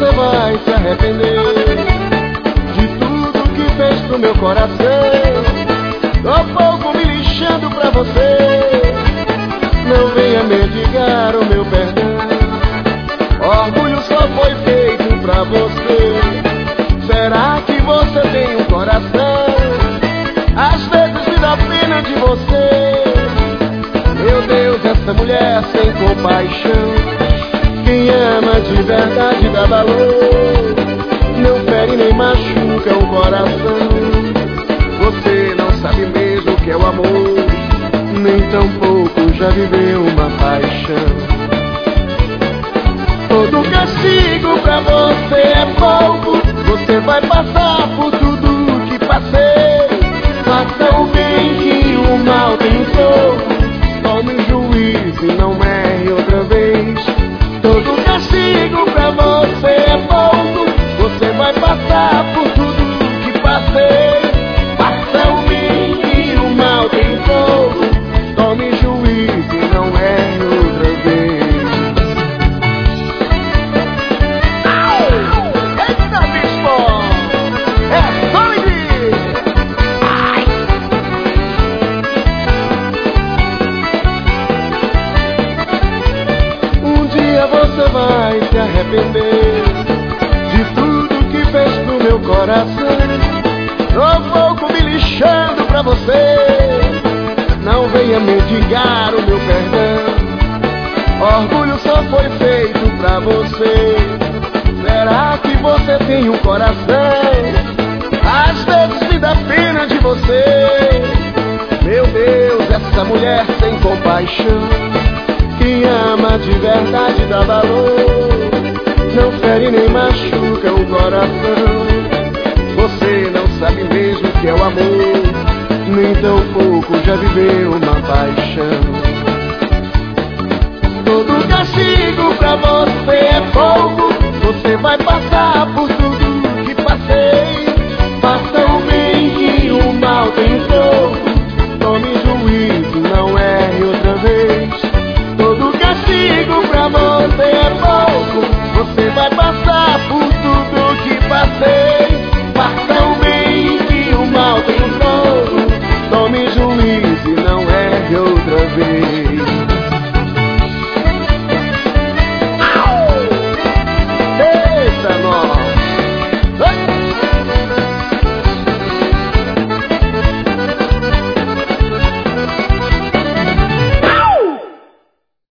você vai se arrepender de tudo que fez pro meu coração. Tô pouco me lixando pra você. Não venha mendigar o meu perdão. Orgulho só foi feito pra você. Será que você tem um coração? Às vezes me dá pena de você. Meu Deus, essa mulher sem compaixão. Quem ama de verdade dá valor. Não fere nem machuca o coração. Você não sabe mesmo o que é o amor, nem tampouco já viveu uma paixão. Todo castigo pra você é pouco. Você vai passar por tudo que passei. Faça o bem que o mal tem um pouco. Tome um juízo e não erre outra vez. Todo castigo pra você é pouco. Você vai passar por tudo que passei. Faça o bem que o mal tem um pouco. Tome juízo e não erre outra vez. Eita, bispo! É sangue! Ai! Um dia você vai se arrepender de tudo que fez pro meu coração. Tô pouco me lixando pra você. Não venha mendigar o meu perdão. Orgulho só foi feito pra você. Será que você tem um coração? Às vezes me dá pena de você. Meu Deus, essa mulher sem compaixão. Quem ama de verdade dá valor. Não fere nem machuca o coração. Você não sabe mesmo o que é o amor, nem tampouco já viveu uma paixão. Todo castigo pra você